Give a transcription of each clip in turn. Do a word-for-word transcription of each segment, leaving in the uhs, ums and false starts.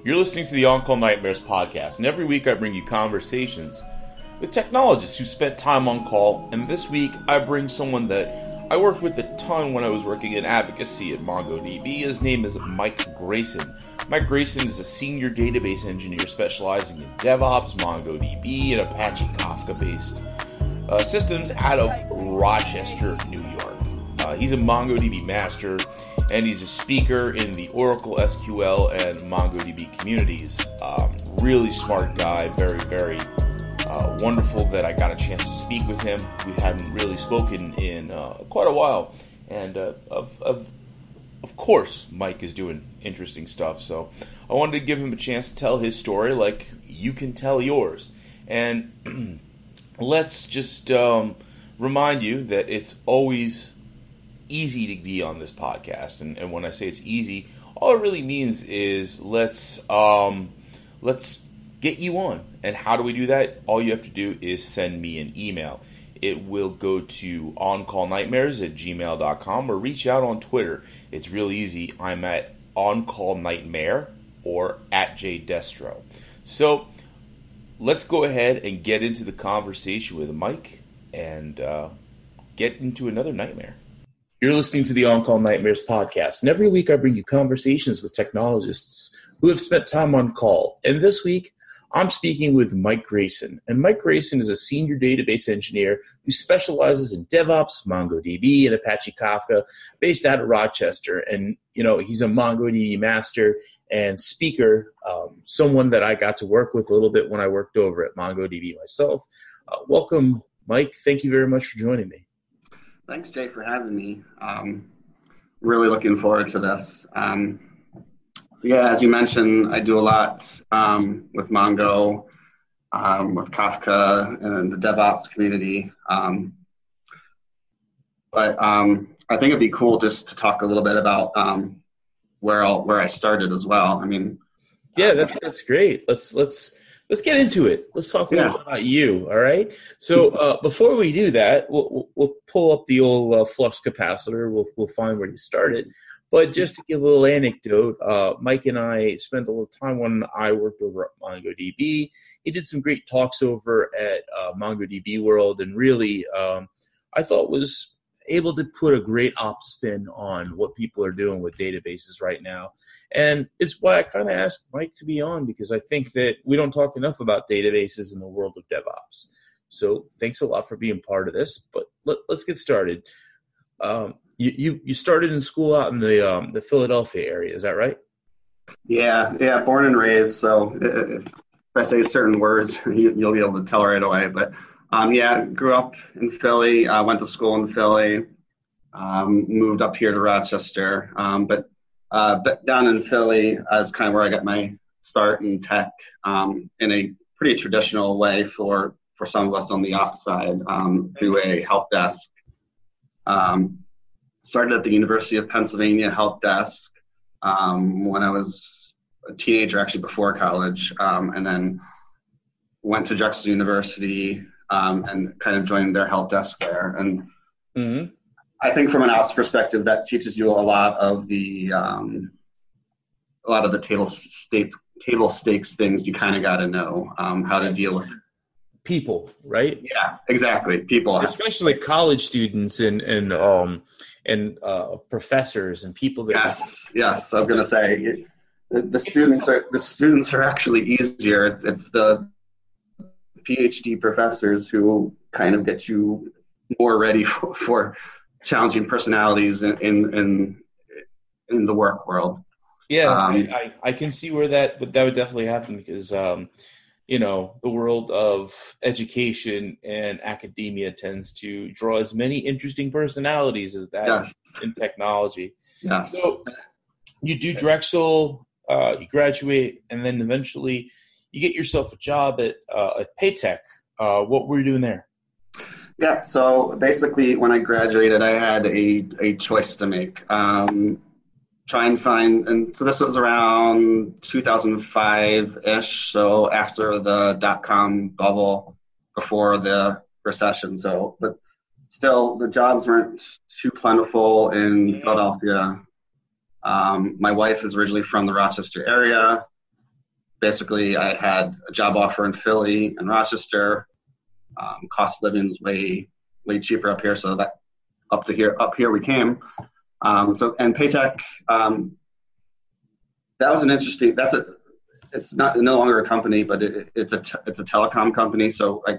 You're listening to the On-Call Nightmares podcast, and every week I bring you conversations with technologists who spent time on call, and this week I bring someone that I worked with a ton when I was working in advocacy at MongoDB. His name is Mike Grayson. Mike Grayson is a senior database engineer specializing in DevOps, MongoDB, and Apache Kafka-based uh, systems out of Rochester, New York. Uh, he's a MongoDB master, and he's a speaker in the Oracle, S Q L, and MongoDB communities. Um, really smart guy, very, very uh, wonderful that I got a chance to speak with him. We hadn't really spoken in uh, quite a while, and uh, of, of of course, Mike is doing interesting stuff. So I wanted to give him a chance to tell his story, like you can tell yours. And let's just um, remind you that it's always easy to be on this podcast, and, and when I say it's easy, all it really means is let's um, let's get you on. And how do we do that? All you have to do is send me an email. It will go to oncallnightmares at gmail dot com or reach out on Twitter. It's real easy. I'm at oncallnightmare or at jdestro. So let's go ahead and get into the conversation with Mike and uh, get into another nightmare. You're listening to the On-Call Nightmares podcast, and every week I bring you conversations with technologists who have spent time on call. And this week, I'm speaking with Mike Grayson. And Mike Grayson is a senior database engineer who specializes in DevOps, MongoDB, and Apache Kafka, based out of Rochester. And, you know, he's a MongoDB master and speaker, um, someone that I got to work with a little bit when I worked over at MongoDB myself. Uh, welcome, Mike. Thank you very much for joining me. Thanks, Jay, for having me. Um, really looking forward to this. Um, so yeah, as you mentioned, I do a lot um, with Mongo, um, with Kafka, and the DevOps community. Um, but um, I think it'd be cool just to talk a little bit about um, where I'll, where I started as well. I mean, yeah, that, that's great. Let's let's. Let's get into it. Let's talk a little yeah. bit about you, all right? So uh, before we do that, we'll, we'll pull up the old uh, flux capacitor. We'll we'll find where you started. But just to give a little anecdote, uh, Mike and I spent a little time when I worked over at MongoDB. He did some great talks over at uh, MongoDB World, and really, um, I thought was able to put a great op spin on what people are doing with databases right now. And it's why I kind of asked Mike to be on, because I think that we don't talk enough about databases in the world of DevOps. So thanks a lot for being part of this, but let, let's get started. Um, you, you, you started in school out in the, um, the Philadelphia area, is that right? Yeah, yeah, born and raised. So if I say certain words, you, you'll be able to tell right away, but Um, yeah, grew up in Philly, uh, went to school in Philly, um, moved up here to Rochester, um, but, uh, but down in Philly is kind of where I got my start in tech um, in a pretty traditional way for, for some of us on the ops side um, through a help desk. Um, started at the University of Pennsylvania help desk um, when I was a teenager, actually before college, um, and then went to Drexel University, Um, and kind of joined their help desk there. And mm-hmm. I think from an ops perspective, that teaches you a lot of the um, a lot of the table state table stakes things you kind of got to know um, how to deal with people, right? Yeah, exactly. People, especially college students and and um and uh, professors and people. That yes, yes. I was going to say the, the students are the students are actually easier. It's, it's the PhD professors who kind of get you more ready for, for challenging personalities in, in in in the work world. Yeah, um, I, I, I can see where that but that would definitely happen because um, you know, the world of education and academia tends to draw as many interesting personalities as that yes. in technology. Yes. So you do Drexel, uh, you graduate, and then eventually you get yourself a job at uh, at Paytech. Uh, what were you doing there? Yeah, so basically when I graduated, I had a, a choice to make. Um, try and find, and so this was around two thousand five-ish, so after the dot-com bubble, before the recession. So, but still, the jobs weren't too plentiful in Philadelphia. Um, my wife is originally from the Rochester area. basically I had a job offer in Philly and Rochester. Um, cost of living is way, way cheaper up here. So that up to here, up here we came. Um, so, and Paytech, um, that was an interesting, that's a, it's not no longer a company, but it, it's a, it's a telecom company. So I,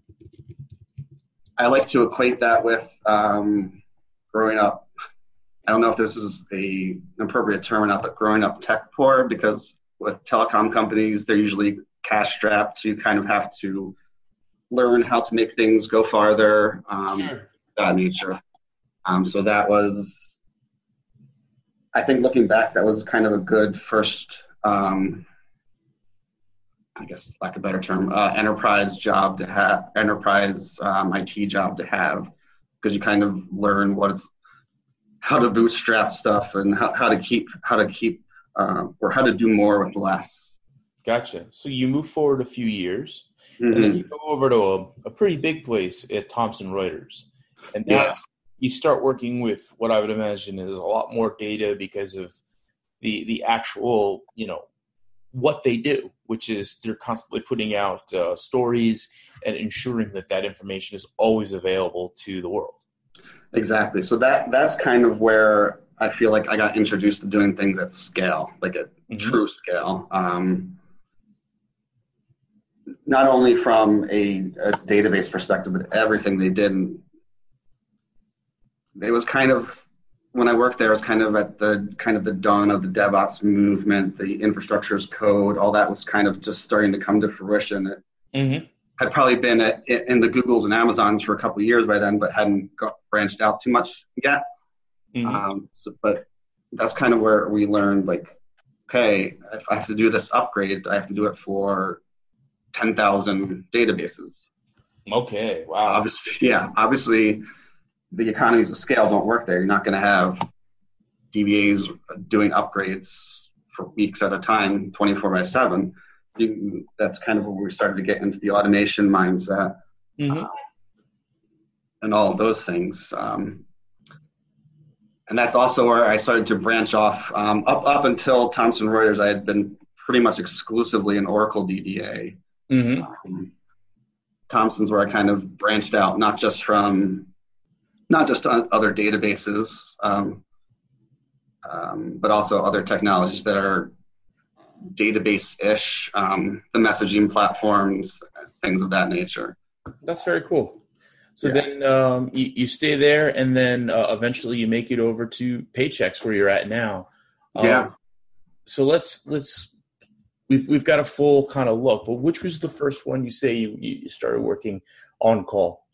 I like to equate that with, um, growing up. I don't know if this is a, an appropriate term or not, but growing up tech poor, because with telecom companies, they're usually cash strapped. So you kind of have to learn how to make things go farther, um, Sure. that nature. Um, so that was, I think looking back, that was kind of a good first, um, I guess lack of a better term, uh, enterprise job to have, enterprise um, I T job to have, because you kind of learn what it's, how to bootstrap stuff and how, how to keep, how to keep, uh, or how to do more with less. Gotcha. So you move forward a few years, Mm-hmm. and then you go over to a, a pretty big place at Thomson Reuters. And now Yes. you start working with what I would imagine is a lot more data because of the the actual, you know, what they do, which is they're constantly putting out uh, stories and ensuring that that information is always available to the world. Exactly. So that that's kind of where I feel like I got introduced to doing things at scale, like at Mm-hmm. true scale. Um, not only from a, a database perspective, but everything they did. And it was kind of, when I worked there, it was kind of at the kind of the dawn of the DevOps movement, the infrastructure as code, all that was kind of just starting to come to fruition. It Mm-hmm. had probably been at, in the Googles and Amazons for a couple of years by then, but hadn't got branched out too much yet. Mm-hmm. Um, so, but that's kind of where we learned, like, okay, if I have to do this upgrade, I have to do it for ten thousand databases. Okay. Wow. Obviously, yeah, obviously the economies of scale don't work there. You're not going to have D B As doing upgrades for weeks at a time, twenty-four by seven. You, that's kind of where we started to get into the automation mindset, Mm-hmm. uh, and all of those things. Um, and that's also where I started to branch off. Um, up up until Thomson Reuters, I had been pretty much exclusively an Oracle D B A. Mm-hmm. Um, Thomson's where I kind of branched out, not just from, not just on other databases, um, um, but also other technologies that are database-ish, um, the messaging platforms, things of that nature. That's very cool. So Yeah. then um, you, you stay there, and then uh, eventually you make it over to Paychex, where you're at now. Um, Yeah. So let's let's we've we've got a full kind of look. But which was the first one you say you, you started working on call?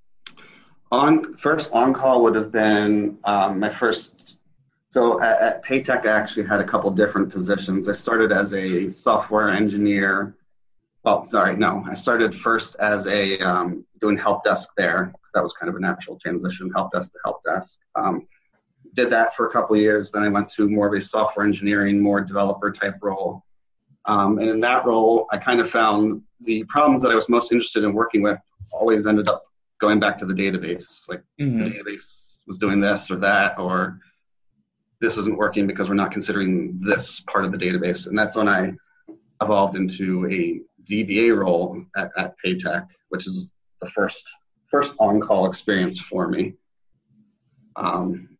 On first on call would have been um, my first. So at, at Paytech, I actually had a couple different positions. I started as a software engineer. Well, sorry, no. I started first as a um, doing help desk there, because that was kind of a natural transition, help desk to help desk. Um, did that for a couple of years. Then I went to more of a software engineering, more developer type role. Um, and in that role, I kind of found the problems that I was most interested in working with always ended up going back to the database. Like Mm-hmm. the database was doing this or that, or this isn't working because we're not considering this part of the database. And that's when I evolved into a D B A role at, at Paytech, which is the first first on-call experience for me. Um,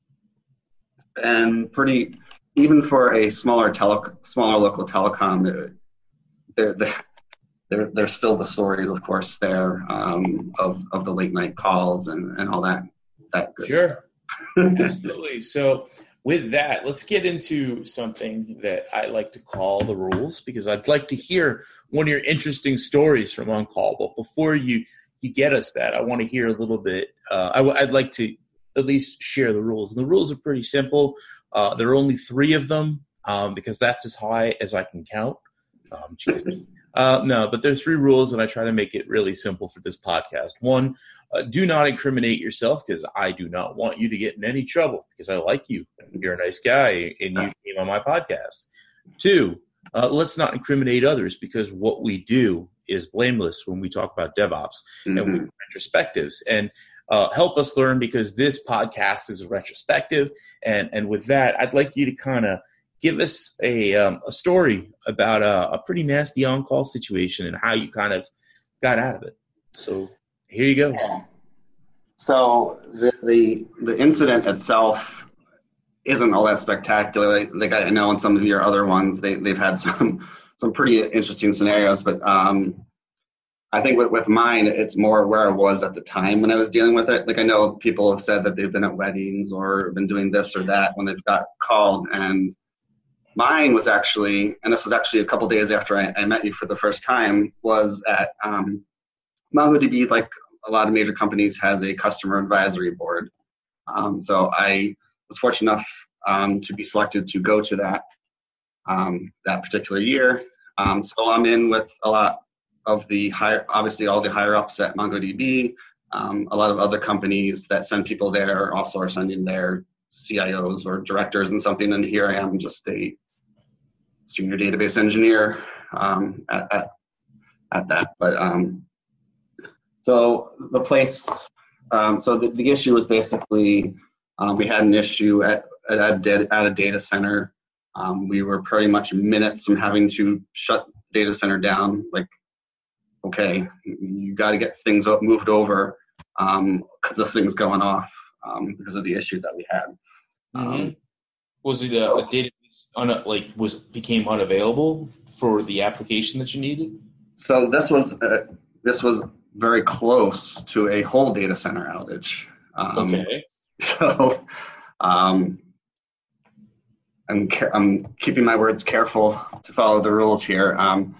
and pretty, even for a smaller tele, smaller local telecom, there there there's still the stories, of course, there um, of of the late night calls and, and all that that good Sure. stuff. Absolutely. So with that, let's get into something that I like to call the rules, because I'd like to hear one of your interesting stories from On Call. But before you, you get us that, I want to hear a little bit. Uh, I, I'd like to at least share the rules. And the rules are pretty simple. Uh, there are only three of them um, because that's as high as I can count. Um, geez. Uh, no, but there's three rules, and I try to make it really simple for this podcast. One, uh, do not incriminate yourself, because I do not want you to get in any trouble, because I like you. You're a nice guy, and you came on my podcast. Two, uh, let's not incriminate others, because what we do is blameless when we talk about DevOps, Mm-hmm. and we do retrospectives. And uh, help us learn, because this podcast is a retrospective. And, and with that, I'd like you to kind of give us a um, a story about a, a pretty nasty on-call situation and how you kind of got out of it. So here you go. Yeah. So the, the the incident itself isn't all that spectacular. Like, like I know in some of your other ones, they they've had some some pretty interesting scenarios, but um, I think with, with mine, it's more where I was at the time when I was dealing with it. Like I know people have said that they've been at weddings or been doing this or that when they've got called, and mine was actually, and this was actually a couple days after I, I met you for the first time, was at um, MongoDB, like a lot of major companies, has a customer advisory board. Um, so I was fortunate enough um, to be selected to go to that um, that particular year. Um, so I'm in with a lot of the higher, obviously all the higher ups at MongoDB. Um, a lot of other companies that send people there also are sending their C I Os or directors and something. And here I am, just a senior database engineer um, at, at at that. But um, so the place, um, so the, the issue was basically um, we had an issue at at a, at a data center. Um, we were pretty much minutes from having to shut the data center down. Like, okay, you got to get things moved over because um, this thing's going off um, because of the issue that we had. Mm-hmm. Um, was it a, a database un, like was became unavailable for the application that you needed? So this was uh, this was very close to a whole data center outage. Um, okay. So um, I'm I'm keeping my words careful to follow the rules here. Um,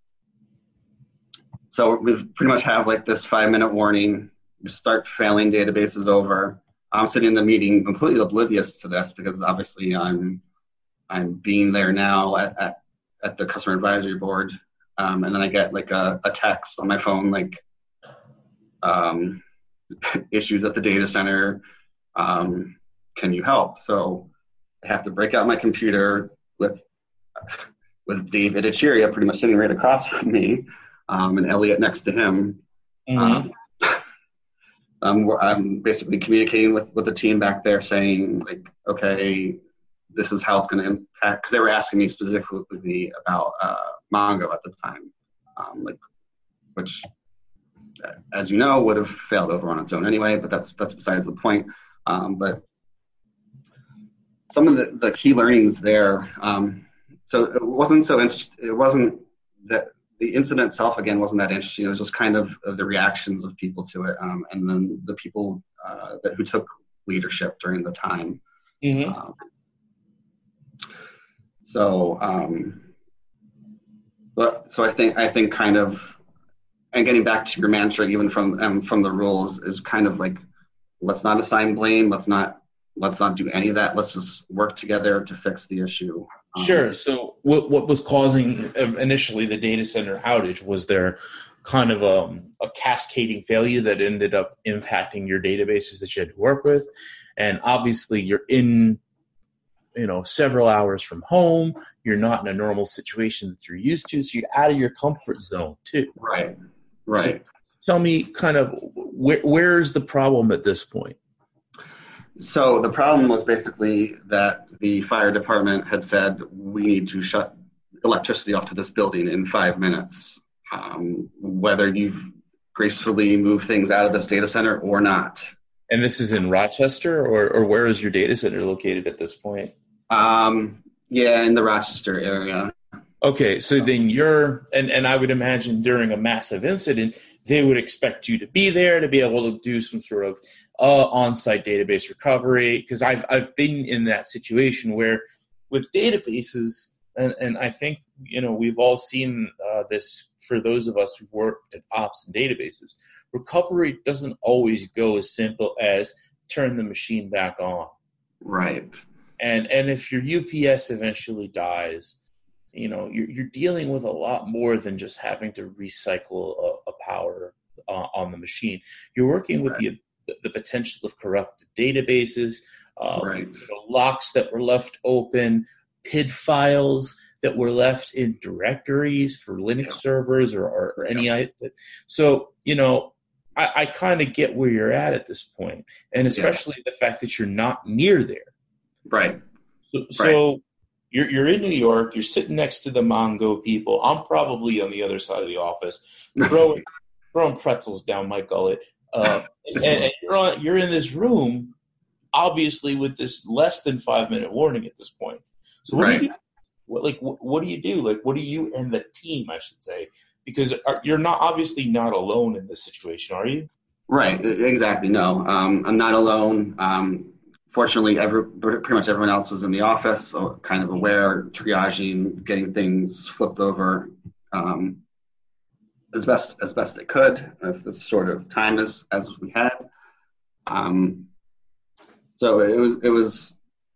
so we pretty much have like this five minute warning. We start failing databases over. I'm sitting in the meeting completely oblivious to this because obviously I'm I'm being there now at at, at the customer advisory board, um, and then I get like a, a text on my phone like um, issues at the data center. Um, can you help? So I have to break out my computer with with David Echeria pretty much sitting right across from me, um, and Elliot next to him. Mm-hmm. Um, I'm, I'm basically communicating with, with the team back there saying, like, okay, this is how it's going to impact, because they were asking me specifically about uh, Mongo at the time, um, like, which, as you know, would have failed over on its own anyway, but that's that's besides the point. Um, but some of the, the key learnings there, um, so it wasn't so interesting, it wasn't that, the incident itself, again, wasn't that interesting. It was just kind of the reactions of people to it, um, and then the people uh, that who took leadership during the time. Mm-hmm. Um, so, um, but so I think I think kind of, and getting back to your mantra, even from um, from the rules, is kind of like, let's not assign blame. Let's not let's not do any of that. Let's just work together to fix the issue. Um, Sure. So what what was causing initially the data center outage? Was there kind of a, a cascading failure that ended up impacting your databases that you had to work with? And obviously you're in, you know, several hours from home. You're not in a normal situation that you're used to. So you're out of your comfort zone too. Right. Right. So tell me kind of where where's the problem at this point? So the problem was basically that the fire department had said, we need to shut electricity off to this building in five minutes, um, whether you've gracefully moved things out of this data center or not. And this is in Rochester, or, or where is your data center located at this point? Um, yeah, in the Rochester area. Okay, so then you're, and, and I would imagine during a massive incident, they would expect you to be there to be able to do some sort of uh, on-site database recovery. Because I've I've been in that situation where with databases, and, and I think, you know, we've all seen uh, this for those of us who've worked at ops and databases, recovery doesn't always go as simple as turn the machine back on. Right. And and if your U P S eventually dies, you know, you're, you're dealing with a lot more than just having to recycle a, a power uh, on the machine. You're working with right. the the potential of corrupted databases, um, right. you know, locks that were left open, P I D files that were left in directories for Linux yeah. servers or, or, or any. Yeah. So, you know, I, I kind of get where you're at at this point, and especially yeah. the fact that you're not near there. Right. So, so right. you're you're in New York. You're sitting next to the Mongo people. I'm probably on the other side of the office, throwing throwing pretzels down my gullet. Uh, and, and you're on, you're in this room, obviously with this less than five minute warning at this point. So what Right. do you do? What, like what, what do you do? Like what do you and the team, I should say, because are, you're not obviously not alone in this situation, are you? Right. e- Exactly. No, um, I'm not alone. Um, fortunately, every, pretty much everyone else was in the office, so kind of aware, triaging, getting things flipped over um, as best as best they could, as the sort of time as as we had. Um, so it was it was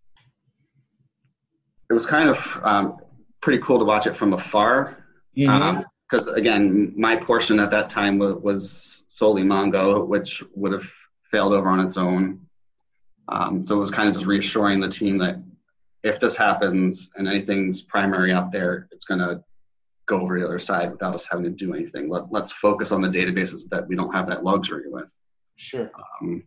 it was kind of um, pretty cool to watch it from afar. Mm-hmm. Because again, my portion at that time was, was solely Mongo, which would have failed over on its own. Um, so it was kind of just reassuring the team that if this happens and anything's primary out there, it's going to go over the other side without us having to do anything. Let, let's focus on the databases that we don't have that luxury with. Sure. Um,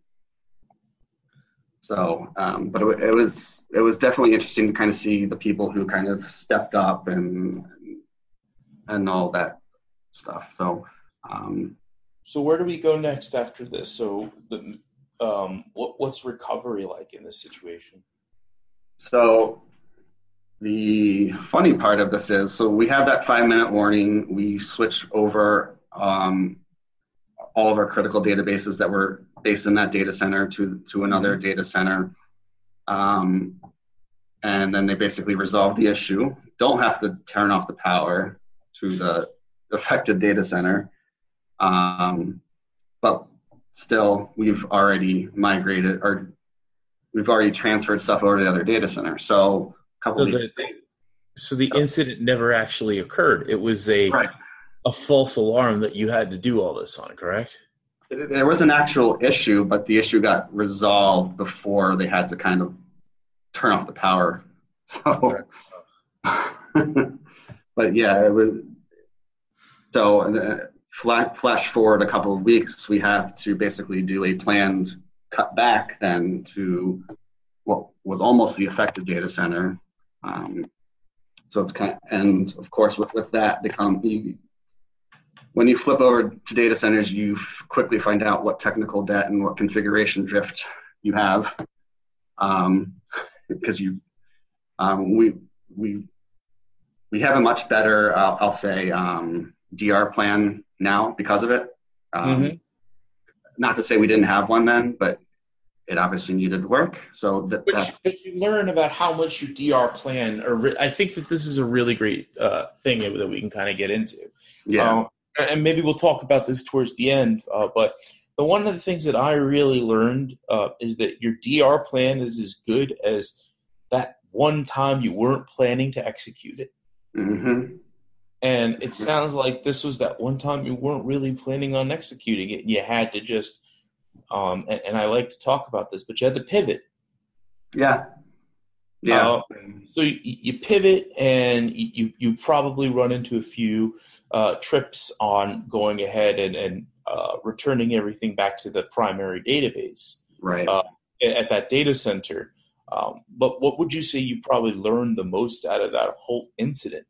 so, um, but it, it was it was definitely interesting to kind of see the people who kind of stepped up and and all that stuff. So, um, So where do we go next after this? So the um, what what's recovery like in this situation? so the funny part of this is, so we have that five minute warning. We switch over um, all of our critical databases that were based in that data center to to another data center, um, and then they basically resolve the issue. Don't have to turn off the power to the affected data center. Um, but still, we've already migrated or we've already transferred stuff over to the other data center. So a couple So of the weeks. so the incident never actually occurred. It was a Right. a false alarm that you had to do all this on, correct? There was an actual issue, but the issue got resolved before they had to kind of turn off the power. So, but yeah, it was. So uh, flash, flash forward a couple of weeks, we have to basically do a planned cut back then to what was almost the affected data center. Um, so it's kind of, and of course with, with that become you, when you flip over to data centers, you quickly find out what technical debt and what configuration drift you have, um, because you um, we we we have a much better, uh, I'll say, um, D R plan now because of it. Um, Mm-hmm. Not to say we didn't have one then, but it obviously needed work. So that, But you, that's but you learn about how much your D R plan, or re- I think that this is a really great uh, thing that we can kind of get into. yeah, Um, and maybe we'll talk about this towards the end. Uh, but the one of the things that I really learned uh, is that your D R plan is as good as that one time you weren't planning to execute it. mm-hmm. And it sounds like this was that one time you weren't really planning on executing it, and you had to just um, and, and I like to talk about this, but you had to pivot. yeah, yeah, Uh, so you, you pivot, and you you probably run into a few uh, trips on going ahead and and uh, returning everything back to the primary database right. uh, at that data center. Um, but what would you say you probably learned the most out of that whole incident?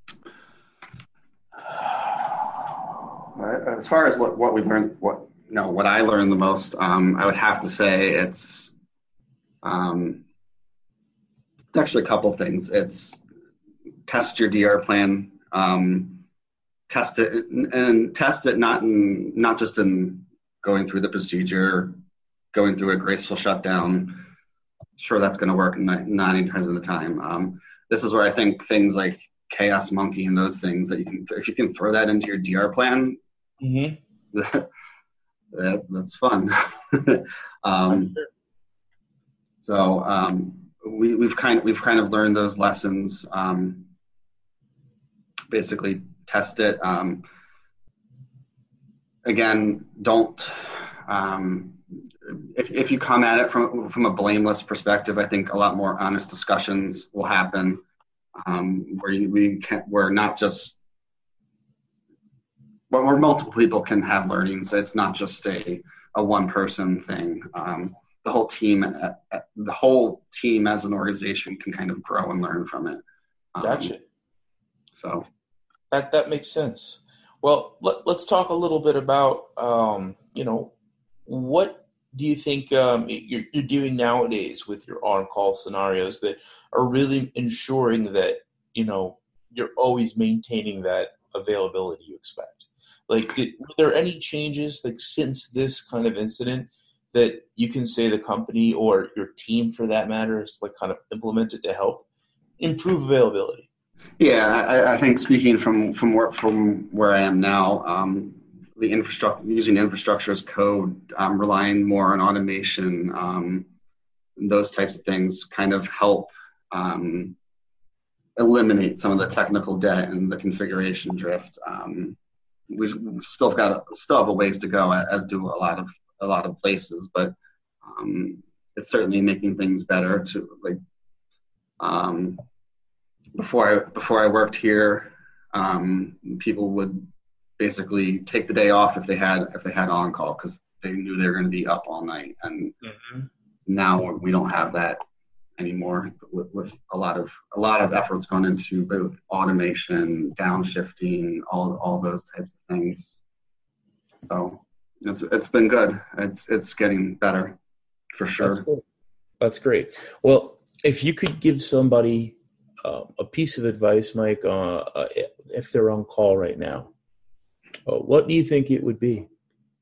As far as what, what we learned, what you know, what I learned the most, um, I would have to say it's um, it's actually a couple things. It's test your D R plan, um, test it, and test it not in not just in going through the procedure, going through a graceful shutdown. Sure, that's going to work ninety percent of the time. Um, this is where I think things like Chaos Monkey and those things that you can, if you can throw that into your D R plan, Mm-hmm. that, that that's fun. um, so um, we, we've kind of we've kind of learned those lessons. Um, basically, test it. Um, again, don't. Um, if if you come at it from from a blameless perspective, I think a lot more honest discussions will happen. Um, where you, we can, where not just, but where multiple people can have learnings. It's not just a, a one person thing. Um, the whole team, uh, uh, the whole team as an organization can kind of grow and learn from it. Um, Gotcha. So that that makes sense. Well, let, let's talk a little bit about, um, you know, what do you think um, you're, you're doing nowadays with your on-call scenarios that are really ensuring that, you know, you're always maintaining that availability you expect? Like, did, were there any changes, like, since this kind of incident that you can say the company or your team, for that matter, has, like, kind of implemented to help improve availability? Yeah, I, I think speaking from from where from where I am now, um, the infrastructure using infrastructure as code, um, relying more on automation, um, those types of things kind of help um, eliminate some of the technical debt and the configuration drift. Um, we've still got still have a ways to go, as do a lot of a lot of places, but um, it's certainly making things better. To like. Um, Before I before I worked here, um, people would basically take the day off if they had if they had on call because they knew they were going to be up all night. And mm-hmm. now we don't have that anymore. With, with a lot of a lot of efforts gone into both automation, downshifting, all all those types of things. So it's it's been good. It's it's getting better for sure. That's cool. That's great. Well, if you could give somebody Uh, a piece of advice, Mike, uh, uh, if they're on call right now, uh, what do you think it would be?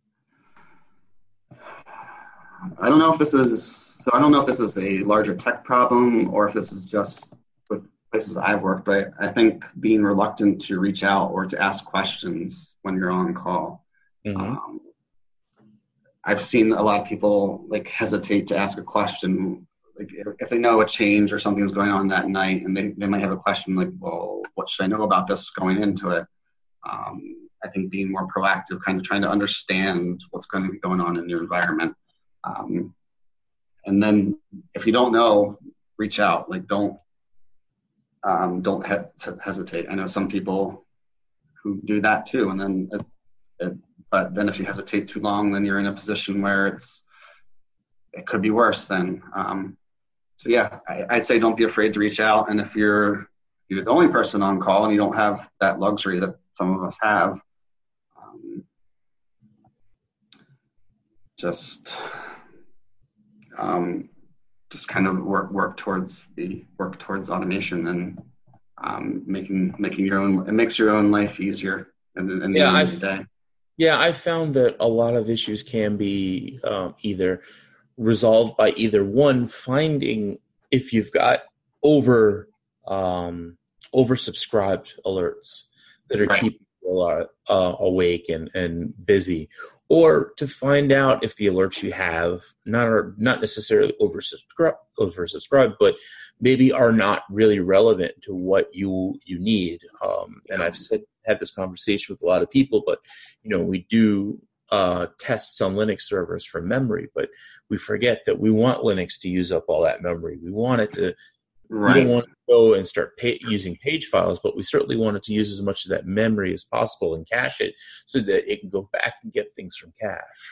I don't know if this is so. I don't know if this is a larger tech problem or if this is just with places I've worked. But I think being reluctant to reach out or to ask questions when you're on call. Mm-hmm. Um, I've seen a lot of people like hesitate to ask a question. Like if they know a change or something's going on that night and they, they might have a question like, well, what should I know about this going into it? Um, I think being more proactive, kind of trying to understand what's going to be going on in your environment. Um, and then if you don't know, reach out. Like don't um, don't he- hesitate. I know some people who do that too. And then, it, it, but then if you hesitate too long, then you're in a position where it's it could be worse then. Um, So yeah, I, I'd say don't be afraid to reach out. And if you're you're the only person on call and you don't have that luxury that some of us have, um, just um, just kind of work work towards the work towards automation and um, making making your own. It makes your own life easier in the, in the yeah, end of the day. Yeah, I found that a lot of issues can be um, either resolved by either one, finding if you've got over um, oversubscribed alerts that are right. keeping people uh, awake and, and busy, or to find out if the alerts you have not are not necessarily oversubscribed, oversubscribed, but maybe are not really relevant to what you you need. Um, and I've said had this conversation with a lot of people, but you know we do. Uh, tests on Linux servers for memory, but we forget that we want Linux to use up all that memory. We want it to, right. We don't want to go and start pay, using page files, but we certainly want it to use as much of that memory as possible and cache it so that it can go back and get things from cache.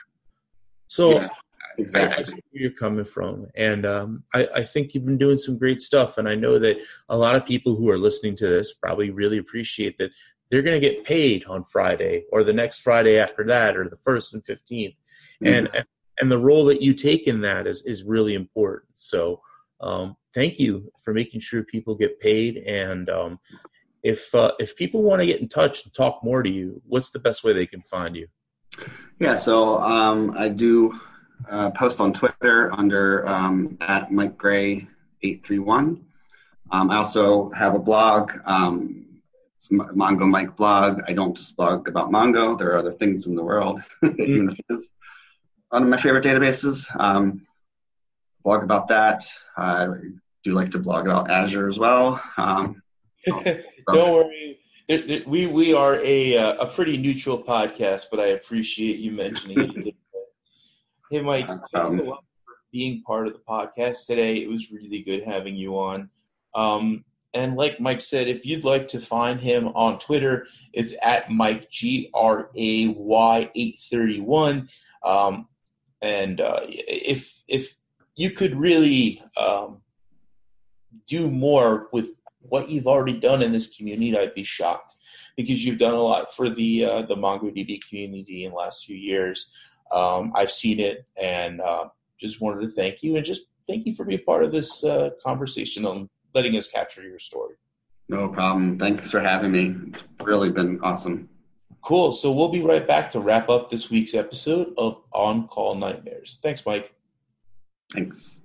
So yeah, exactly. I, I see where you're coming from. And um, I, I think you've been doing some great stuff. And I know that a lot of people who are listening to this probably really appreciate that they're going to get paid on Friday or the next Friday after that or the first and fifteenth. Mm-hmm. And, and and the role that you take in that is, is really important. So um, thank you for making sure people get paid. And um, if uh, if people want to get in touch and talk more to you, what's the best way they can find you? Yeah, so um, I do uh, post on Twitter under um, at Mike Gray eight three one. Um, I also have a blog. Um, It's Mongo Mike blog. I don't just blog about Mongo. There are other things in the world, even if it is one of my favorite databases. Um, blog about that. I do like to blog about Azure as well. Um, don't worry. We we are a a pretty neutral podcast, but I appreciate you mentioning it. Hey, Mike, thanks um, a lot for being part of the podcast today. It was really good having you on. Um, And like Mike said, if you'd like to find him on Twitter, it's at Mike G R A Y eight thirty-one. Um, and uh, if if you could really um, do more with what you've already done in this community, I'd be shocked, because you've done a lot for the uh, the MongoDB community in the last few years. Um, I've seen it, and uh, just wanted to thank you, and just thank you for being part of this uh, conversation and letting us capture your story. No problem. Thanks for having me. It's really been awesome. Cool. So we'll be right back to wrap up this week's episode of On-Call Nightmares. Thanks, Mike. Thanks.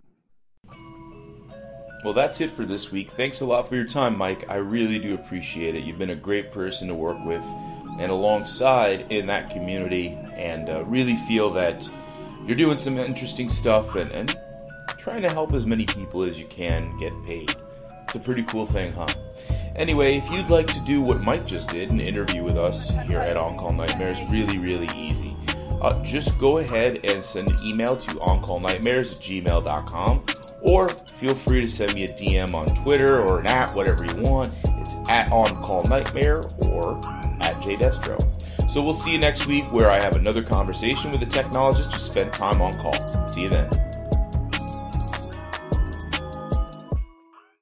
Well, that's it for this week. Thanks a lot for your time, Mike. I really do appreciate it. You've been a great person to work with and alongside in that community, and uh, really feel that you're doing some interesting stuff and, and trying to help as many people as you can get paid. It's a pretty cool thing, huh? Anyway, if you'd like to do what Mike just did, an interview with us here at On-Call Nightmares, really, really easy. Uh, just go ahead and send an email to oncallnightmares at gmail dot com, or feel free to send me a D M on Twitter or an at, whatever you want. It's at OnCallNightmare or at JDestro. So we'll see you next week, where I have another conversation with a technologist who spent time on call. See you then.